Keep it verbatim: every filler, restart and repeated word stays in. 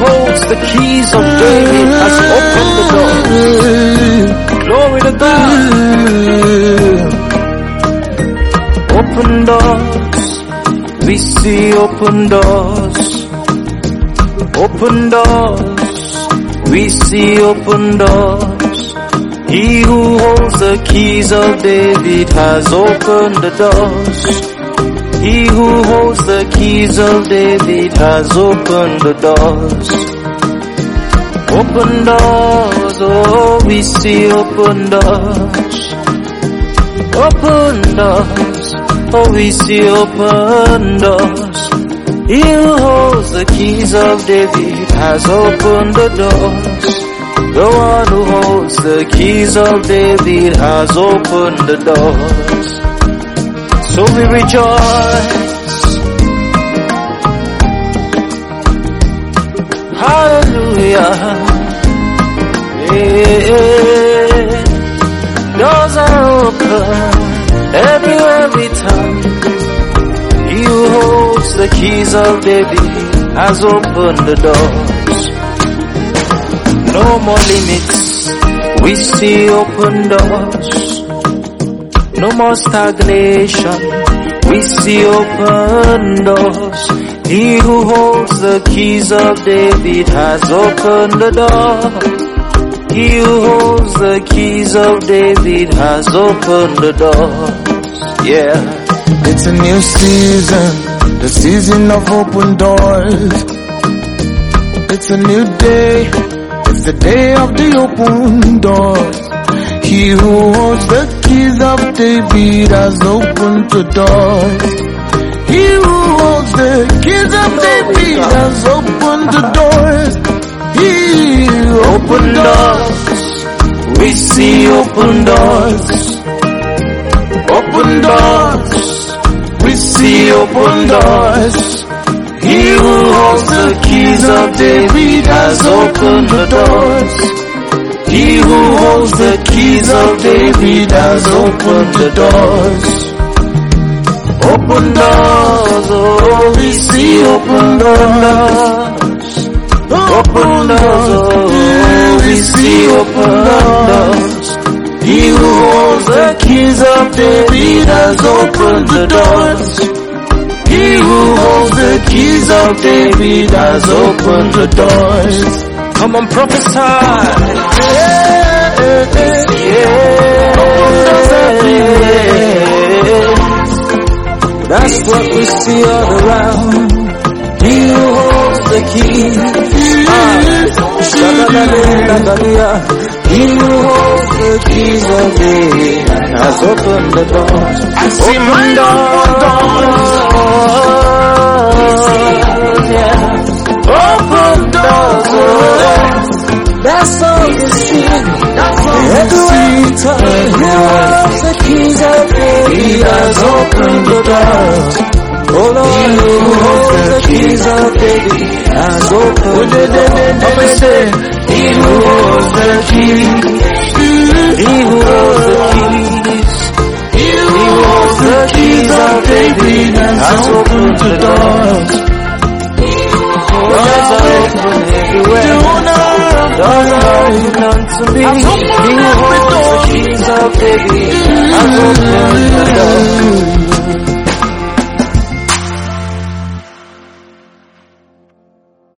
holds the keys of David has opened the doors. Glory to God. Open doors. We see open doors. Open doors. We see open doors. He who holds the keys of David has opened the doors. He who holds the keys of David has opened the doors. Open doors, oh, we see open doors. Open doors, oh, we see open doors. He who holds the keys of David has opened the doors. The one who holds the keys of David has opened the doors. So we rejoice. Hallelujah. Yeah. Doors are open everywhere we turn. He who holds the keys of David has opened the doors. No more limits, we see open doors. No more stagnation, we see open doors. He who holds the keys of David has opened the door. He who holds the keys of David has opened the doors. Yeah. It's a new season, the season of open doors. It's a new day, it's the day of the open doors. He who holds the keys of David has opened the doors. He who holds the keys of David has opened the doors. He opened doors. We see open doors. Open doors. We see open doors. He who holds the keys of David has opened the doors. He who holds the keys of David has opened the doors. Open doors, oh, we see open doors. Open doors, oh, we see open doors. He who holds the keys of David has opened the doors. He who holds the keys of David has opened the doors. Come on, prophesy. Yeah, yeah, open doors everywhere. That's what we see all around. He who holds the keys. He who holds the keys of David has opened the doors. I see my doors. Yeah. Open doors. That's all you see. That's all you see. He holds the keys of David has opened the doors. Oh Lord, He who holds the keys of David has opened the doors. He who holds the keys. He who holds the keys. He who holds the keys of David has opened the doors. Doors are open everywhere. Doors are open unto me. He who holds the keys of David has opened